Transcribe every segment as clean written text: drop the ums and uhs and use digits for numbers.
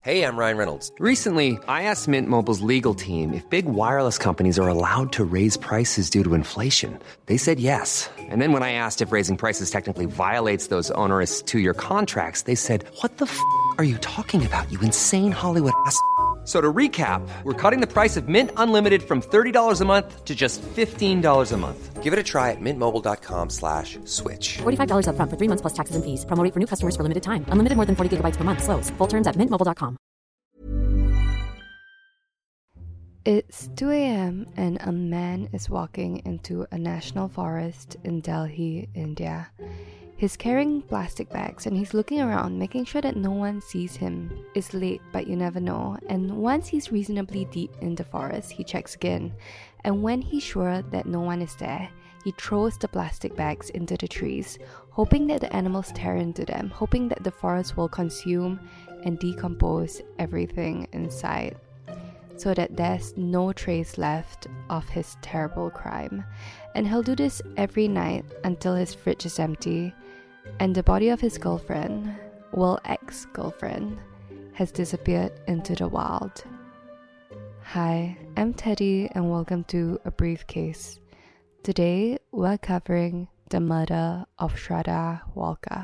Hey, I'm Ryan Reynolds. Recently, I asked Mint Mobile's legal team if big wireless companies are allowed to raise prices due to inflation. They said yes. And then when I asked if raising prices technically violates those onerous two-year contracts, they said, "What the f*** are you talking about, you insane Hollywood ass?" So to recap, we're cutting the price of Mint Unlimited from $30 a month to just $15 a month. Give it a try at mintmobile.com/switch. $45 up front for 3 months plus taxes and fees. Promo rate for new customers for limited time. Unlimited more than 40 gigabytes per month. Slows full terms at mintmobile.com. It's 2 a.m. and a man is walking into a national forest in Delhi, India. He's carrying plastic bags and he's looking around, making sure that no one sees him. It's late, but you never know. And once he's reasonably deep in the forest, he checks again. And when he's sure that no one is there, he throws the plastic bags into the trees, hoping that the animals tear into them, hoping that the forest will consume and decompose everything inside, so that there's no trace left of his terrible crime. And he'll do this every night until his fridge is empty and the body of his girlfriend, well, ex-girlfriend, has disappeared into the wild. Hi, I'm Teddy and welcome to A Briefcase. Today, we're covering the murder of Shraddha Walker.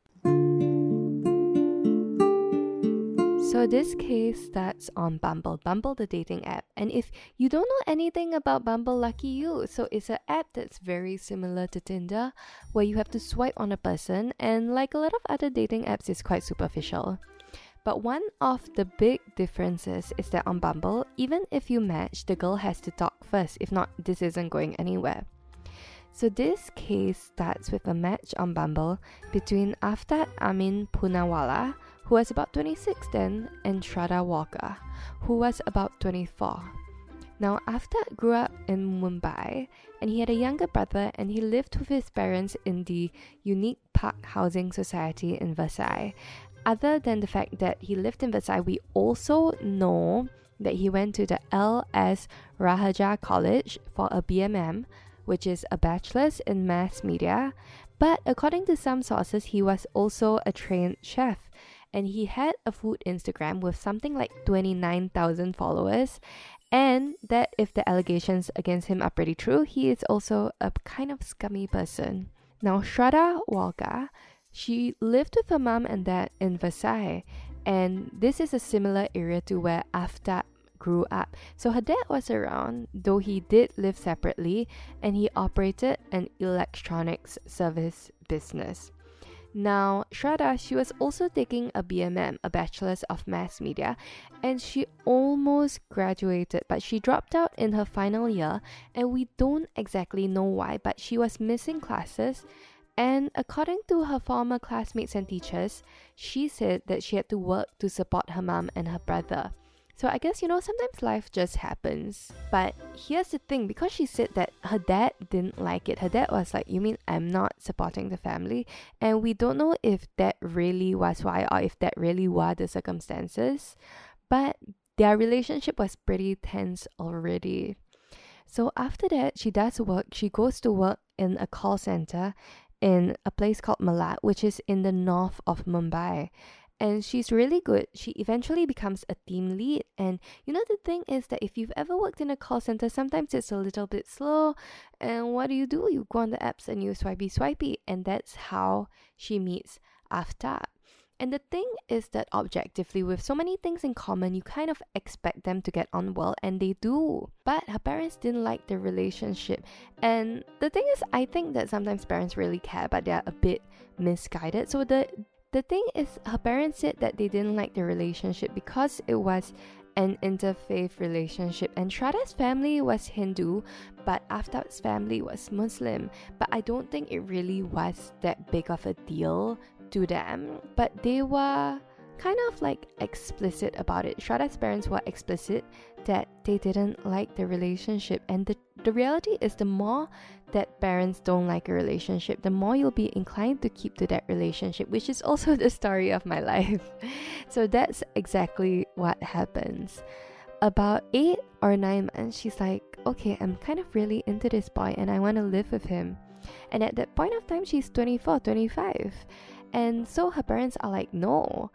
So this case starts on Bumble, the dating app. And if you don't know anything about Bumble, lucky you. So it's an app that's very similar to Tinder, where you have to swipe on a person, and like a lot of other dating apps, it's quite superficial. But one of the big differences is that on Bumble, even if you match, the girl has to talk first. If not, this isn't going anywhere. So this case starts with a match on Bumble between Aftad Amin Poonawalla, who was about 26 then, and Shraddha Walker, who was about 24. Now, Aftad grew up in Mumbai, and he had a younger brother, and he lived with his parents in the Unique Park Housing Society in Versailles. Other than the fact that he lived in Versailles, we also know that he went to the L.S. Raheja College for a BMM, which is a bachelor's in mass media. But according to some sources, he was also a trained chef. And he had a food Instagram with something like 29,000 followers. And that if the allegations against him are pretty true, he is also a kind of scummy person. Now, Shraddha Walker, she lived with her mom and dad in Versailles. And this is a similar area to where Aftad grew up. So her dad was around, though he did live separately, and he operated an electronics service business. Now, Shraddha, she was also taking a BMM, a Bachelor's of Mass Media, and she almost graduated, but she dropped out in her final year, and we don't exactly know why, but she was missing classes, and according to her former classmates and teachers, she said that she had to work to support her mom and her brother. So I guess, sometimes life just happens. But here's the thing, because she said that her dad didn't like it. Her dad was like, "You mean I'm not supporting the family?" And we don't know if that really was why or if that really were the circumstances. But their relationship was pretty tense already. So after that, she does work. She goes to work in a call center in a place called Malad, which is in the north of Mumbai. And she's really good. She eventually becomes a team lead. And the thing is that if you've ever worked in a call center, sometimes it's a little bit slow. And what do? You go on the apps and you swipey. And that's how she meets Aftad. And the thing is that objectively, with so many things in common, you kind of expect them to get on well, and they do. But her parents didn't like the relationship. And the thing is, I think that sometimes parents really care, but they're a bit misguided. So the thing is, her parents said that they didn't like the relationship because it was an interfaith relationship, and Shraddha's family was Hindu, but Aftad's family was Muslim. But I don't think it really was that big of a deal to them, but they were kind of like explicit about it. Shraddha's parents were explicit that they didn't like the relationship, and the reality is, the more that parents don't like a relationship, the more you'll be inclined to keep to that relationship, which is also the story of my life. So that's exactly what happens. About 8 or 9 months, she's like, okay, I'm kind of really into this boy and I want to live with him. And at that point of time, she's 24, 25. And so her parents are like, no.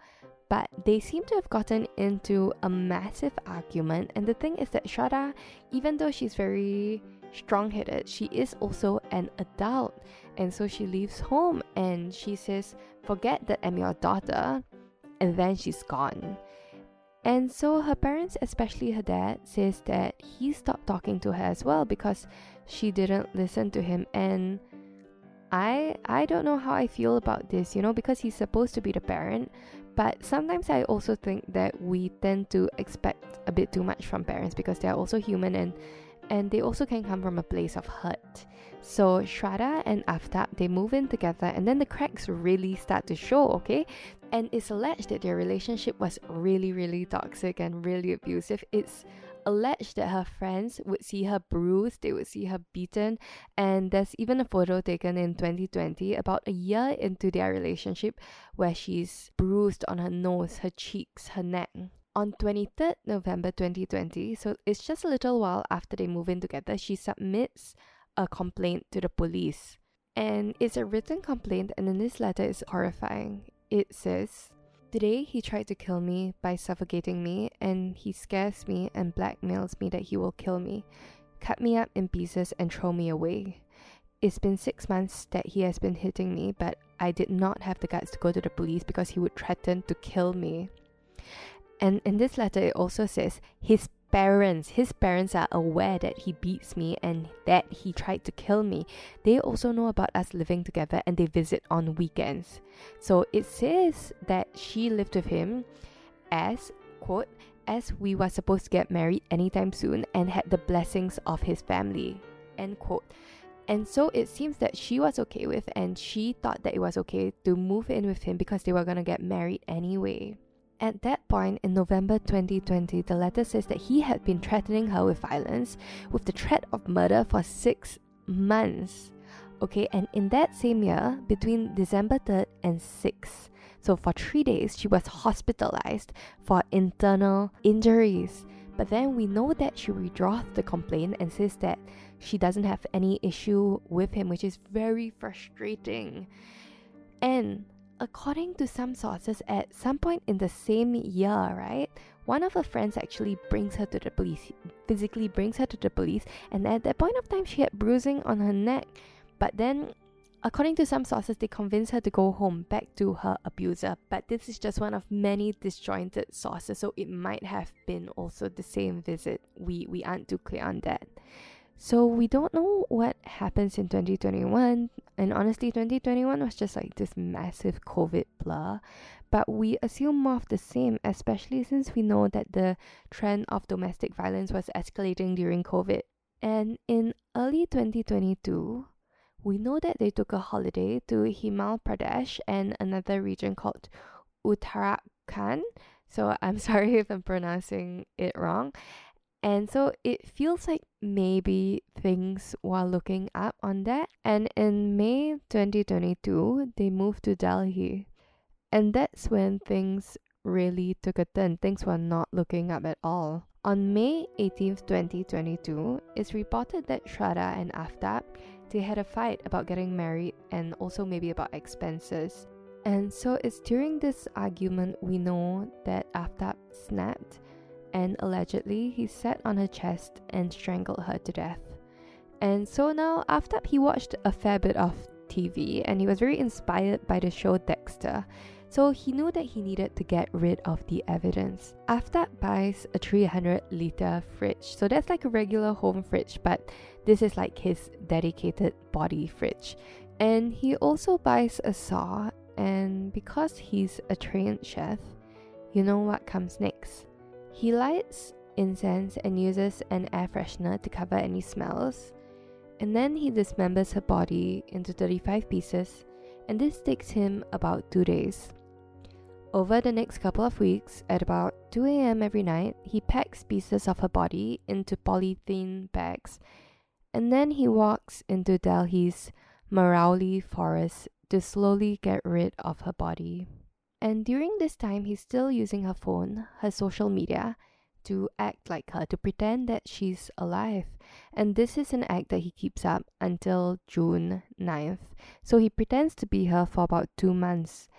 But they seem to have gotten into a massive argument. And the thing is that Shraddha, even though she's very strong-headed, she is also an adult. And so she leaves home and she says, forget that I'm your daughter. And then she's gone. And so her parents, especially her dad, says that he stopped talking to her as well because she didn't listen to him. And I don't know how I feel about this, because he's supposed to be the parent. But sometimes I also think that we tend to expect a bit too much from parents because they're also human and they also can come from a place of hurt. So Shraddha and Aftab, they move in together and then the cracks really start to show, okay? And it's alleged that their relationship was really, really toxic and really abusive. It's alleged that her friends would see her bruised, they would see her beaten, and there's even a photo taken in 2020, about a year into their relationship, where she's bruised on her nose, her cheeks, her neck. On 23rd November 2020, so it's just a little while after they move in together, she submits a complaint to the police. And it's a written complaint, and in this letter it's horrifying. It says, today he tried to kill me by suffocating me, and he scares me and blackmails me that he will kill me, cut me up in pieces and throw me away. It's been 6 months that he has been hitting me, but I did not have the guts to go to the police because he would threaten to kill me. And in this letter it also says his parents are aware that he beats me and that he tried to kill me. They also know about us living together and they visit on weekends. So it says that she lived with him as, quote, as we were supposed to get married anytime soon and had the blessings of his family, end quote. And so it seems that she was okay with, and she thought that it was okay to move in with him because they were going to get married anyway. At that point, in November 2020, the letter says that he had been threatening her with violence, with the threat of murder for 6 months. Okay, and in that same year, between December 3rd and 6th, so for 3 days, she was hospitalized for internal injuries. But then we know that she withdraws the complaint and says that she doesn't have any issue with him, which is very frustrating. And according to some sources, at some point in the same year, right, one of her friends actually brings her to the police, physically brings her to the police, and at that point of time, she had bruising on her neck. But then, according to some sources, they convinced her to go home, back to her abuser. But this is just one of many disjointed sources, so it might have been also the same visit. We aren't too clear on that. So we don't know what happens in 2021, and honestly 2021 was just like this massive COVID blur, but we assume more of the same, especially since we know that the trend of domestic violence was escalating during COVID. And in early 2022, we know that they took a holiday to Himachal Pradesh and another region called Uttarakhand, so I'm sorry if I'm pronouncing it wrong. And so it feels like maybe things were looking up on that. And in May 2022, they moved to Delhi. And that's when things really took a turn. Things were not looking up at all. On May 18th, 2022, it's reported that Shraddha and Aftab, they had a fight about getting married and also maybe about expenses. And so it's during this argument we know that Aftab snapped, and allegedly he sat on her chest and strangled her to death. And so now Aftab, he watched a fair bit of TV and he was very inspired by the show Dexter. So he knew that he needed to get rid of the evidence. Aftab buys a 300-liter fridge. So that's like a regular home fridge, but this is like his dedicated body fridge. And he also buys a saw, and because he's a trained chef, you know what comes next? He lights incense and uses an air freshener to cover any smells. And then he dismembers her body into 35 pieces, and this takes him about 2 days. Over the next couple of weeks, at about 2 a.m. every night, he packs pieces of her body into polythene bags, and then he walks into Delhi's Marauli forest to slowly get rid of her body. And during this time, he's still using her phone, her social media, to act like her, to pretend that she's alive. And this is an act that he keeps up until June 9th. So he pretends to be her for about 2 months.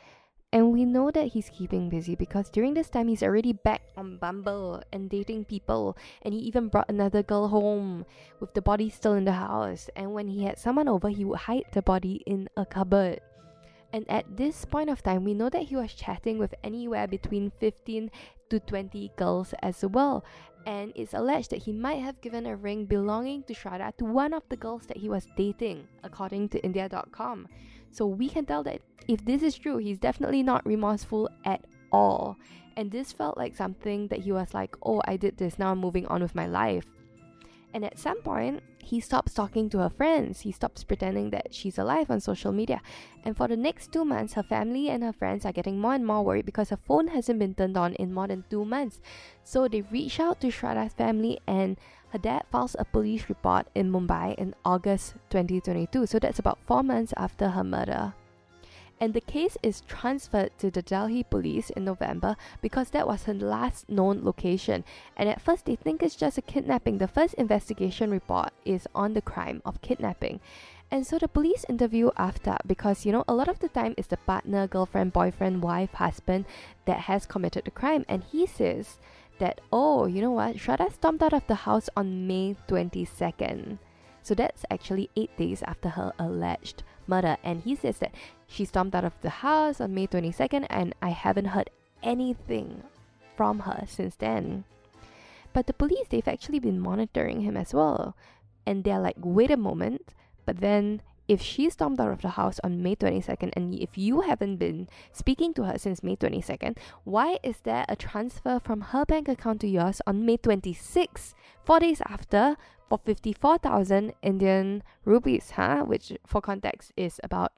And we know that he's keeping busy because during this time he's already back on Bumble and dating people, and he even brought another girl home with the body still in the house. And when he had someone over, he would hide the body in a cupboard. And at this point of time, we know that he was chatting with anywhere between 15 to 20 girls as well. And it's alleged that he might have given a ring belonging to Shraddha to one of the girls that he was dating, according to India.com. So we can tell that if this is true, he's definitely not remorseful at all. And this felt like something that he was like, oh, I did this, now I'm moving on with my life. And at some point, he stops talking to her friends. He stops pretending that she's alive on social media. And for the next 2 months, her family and her friends are getting more and more worried because her phone hasn't been turned on in more than 2 months. So they reach out to Shraddha's family, and her dad files a police report in Mumbai in August 2022. So that's about 4 months after her murder. And the case is transferred to the Delhi police in November because that was her last known location. And at first they think it's just a kidnapping. The first investigation report is on the crime of kidnapping. And so the police interview after, because a lot of the time it's the partner, girlfriend, boyfriend, wife, husband that has committed the crime. And he says that, oh, you know what, Shraddha stormed out of the house on May 22nd. So that's actually 8 days after her alleged murder. And he says that she stormed out of the house on May 22nd, and I haven't heard anything from her since then. But the police, they've actually been monitoring him as well. And they're like, wait a moment, but then if she stormed out of the house on May 22nd, and if you haven't been speaking to her since May 22nd, why is there a transfer from her bank account to yours on May 26th, 4 days after, for 54,000 Indian rupees, which for context is about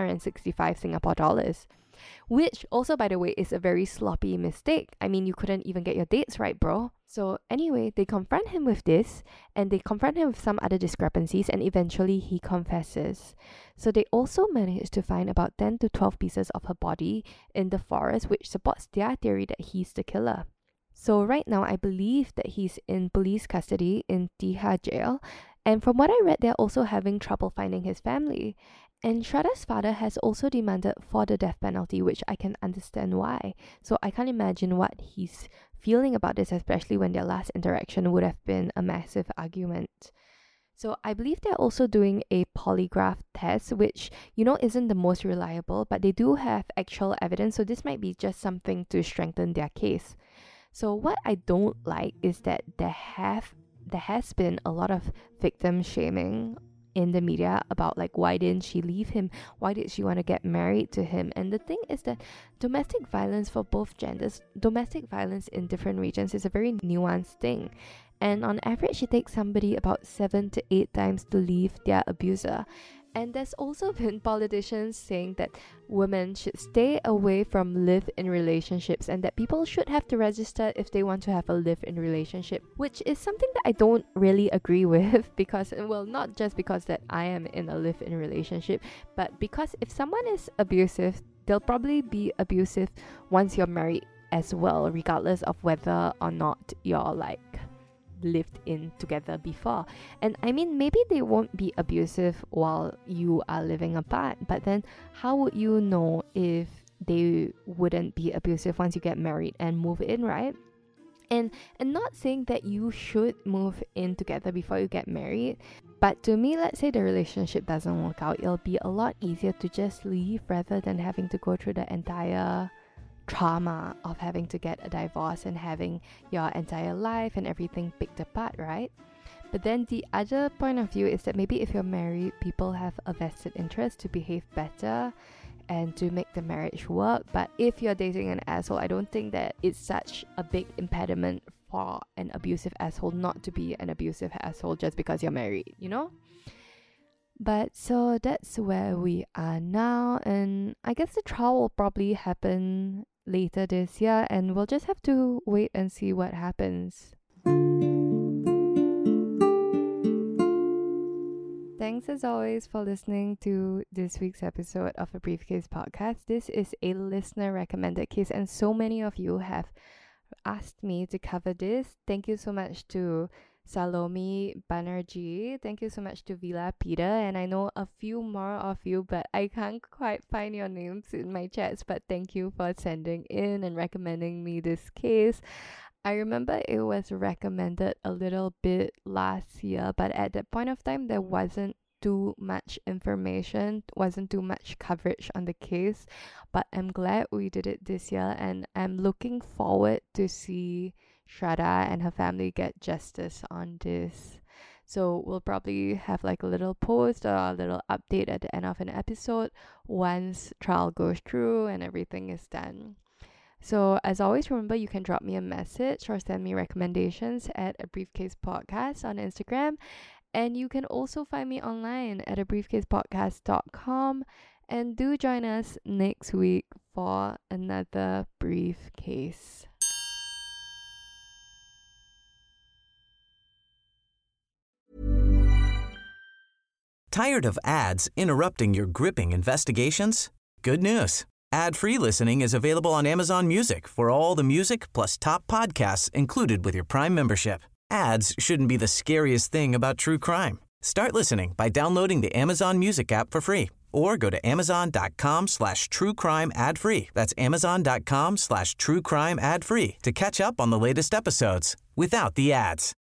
865 Singapore dollars. Which also, by the way, is a very sloppy mistake. I mean, you couldn't even get your dates right, bro. So anyway, they confront him with this, and they confront him with some other discrepancies, and eventually he confesses. So they also managed to find about 10 to 12 pieces of her body in the forest, which supports their theory that he's the killer. So right now, I believe that he's in police custody in Tihar jail. And from what I read, they're also having trouble finding his family. And Shraddha's father has also demanded for the death penalty, which I can understand why. So I can't imagine what he's feeling about this, especially when their last interaction would have been a massive argument. So I believe they're also doing a polygraph test, which, isn't the most reliable, but they do have actual evidence. So this might be just something to strengthen their case. So what I don't like is that there has been a lot of victim shaming in the media about like, why didn't she leave him? Why did she want to get married to him? And the thing is that domestic violence for both genders, domestic violence in different regions is a very nuanced thing. And on average, it takes somebody about 7 to 8 times to leave their abuser. And there's also been politicians saying that women should stay away from live-in relationships and that people should have to register if they want to have a live-in relationship, which is something that I don't really agree with because, well, not just because that I am in a live-in relationship, but because if someone is abusive, they'll probably be abusive once you're married as well, regardless of whether or not you're like lived in together before. And I mean, maybe they won't be abusive while you are living apart, but then how would you know if they wouldn't be abusive once you get married and move in, right? And not saying that you should move in together before you get married, but to me, let's say the relationship doesn't work out, it'll be a lot easier to just leave rather than having to go through the entire trauma of having to get a divorce and having your entire life and everything picked apart, right? But then the other point of view is that maybe if you're married, people have a vested interest to behave better and to make the marriage work. But if you're dating an asshole, I don't think that it's such a big impediment for an abusive asshole not to be an abusive asshole just because you're married, But so that's where we are now, and I guess the trial will probably happen later this year, and we'll just have to wait and see what happens. Thanks as always for listening to this week's episode of A Briefcase Podcast. This is a listener recommended case, and so many of you have asked me to cover this. Thank you so much to Salome Banerjee. Thank you so much to Vila Peter. And I know a few more of you, but I can't quite find your names in my chats. But thank you for sending in and recommending me this case. I remember it was recommended a little bit last year, but at that point of time, there wasn't too much information, wasn't too much coverage on the case. But I'm glad we did it this year, and I'm looking forward to see Shraddha and her family get justice on this. So we'll probably have like a little post or a little update at the end of an episode once trial goes through and everything is done. So as always, remember you can drop me a message or send me recommendations at A Briefcase Podcast on Instagram. And you can also find me online at abriefcasepodcast.com. And do join us next week for another briefcase. Tired of ads interrupting your gripping investigations? Good news. Ad-free listening is available on Amazon Music for all the music plus top podcasts included with your Prime membership. Ads shouldn't be the scariest thing about true crime. Start listening by downloading the Amazon Music app for free or go to amazon.com/truecrime ad-free. That's amazon.com/truecrime ad-free to catch up on the latest episodes without the ads.